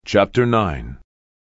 Chapter 9.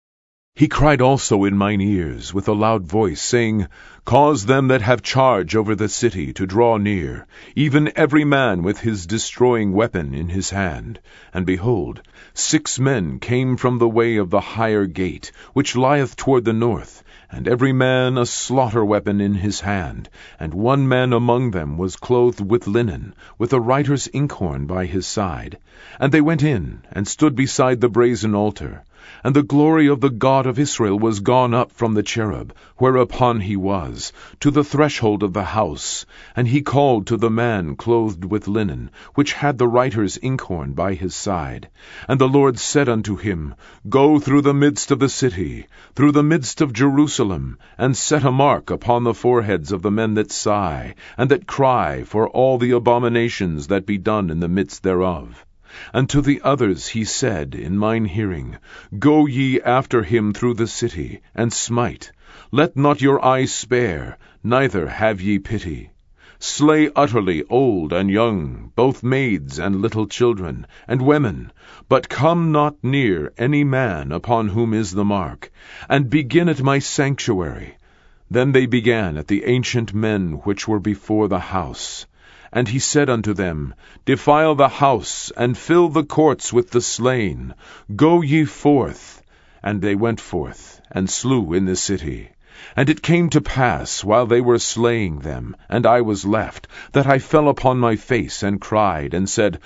He cried also in mine ears with a loud voice, saying, Cause them that have charge over the city to draw near, even every man with his destroying weapon in his hand. And behold, 6 men came from the way of the higher gate, which lieth toward the north, and every man a slaughter weapon in his hand. And one man among them was clothed with linen, with a writer's inkhorn by his side. And they went in, and stood beside the brazen altar. And the glory of the God of Israel was gone up from the cherub, whereupon he was, to the threshold of the house. And he called to the man clothed with linen, which had the writer's inkhorn by his side. And the Lord said unto him, Go through the midst of the city, through the midst of Jerusalem, and set a mark upon the foreheads of the men that sigh, and that cry for all the abominations that be done in the midst thereof. And to the others he said in mine hearing, Go ye after him through the city, and smite. Let not your eye spare, neither have ye pity. Slay utterly old and young, both maids and little children, and women, but come not near any man upon whom is the mark, and begin at my sanctuary. Then they began at the ancient men which were before the house. And he said unto them, Defile the house, and fill the courts with the slain. Go ye forth. And they went forth, and slew in the city. And it came to pass, while they were slaying them, and I was left, that I fell upon my face, and cried, and said,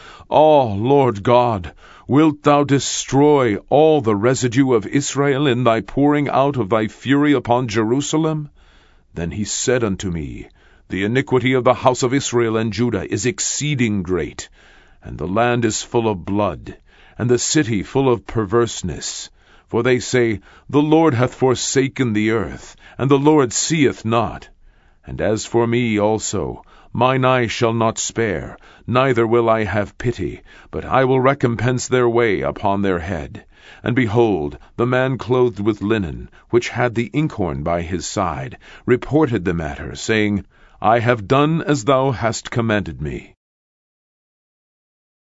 Lord God, wilt thou destroy all the residue of Israel in thy pouring out of thy fury upon Jerusalem? Then he said unto me, The iniquity of the house of Israel and Judah is exceeding great, and the land is full of blood, and the city full of perverseness. For they say, The Lord hath forsaken the earth, and the Lord seeth not. And as for me also, mine eye shall not spare, neither will I have pity, but I will recompense their way upon their head. And behold, the man clothed with linen, which had the inkhorn by his side, reported the matter, saying, I have done as thou hast commanded me.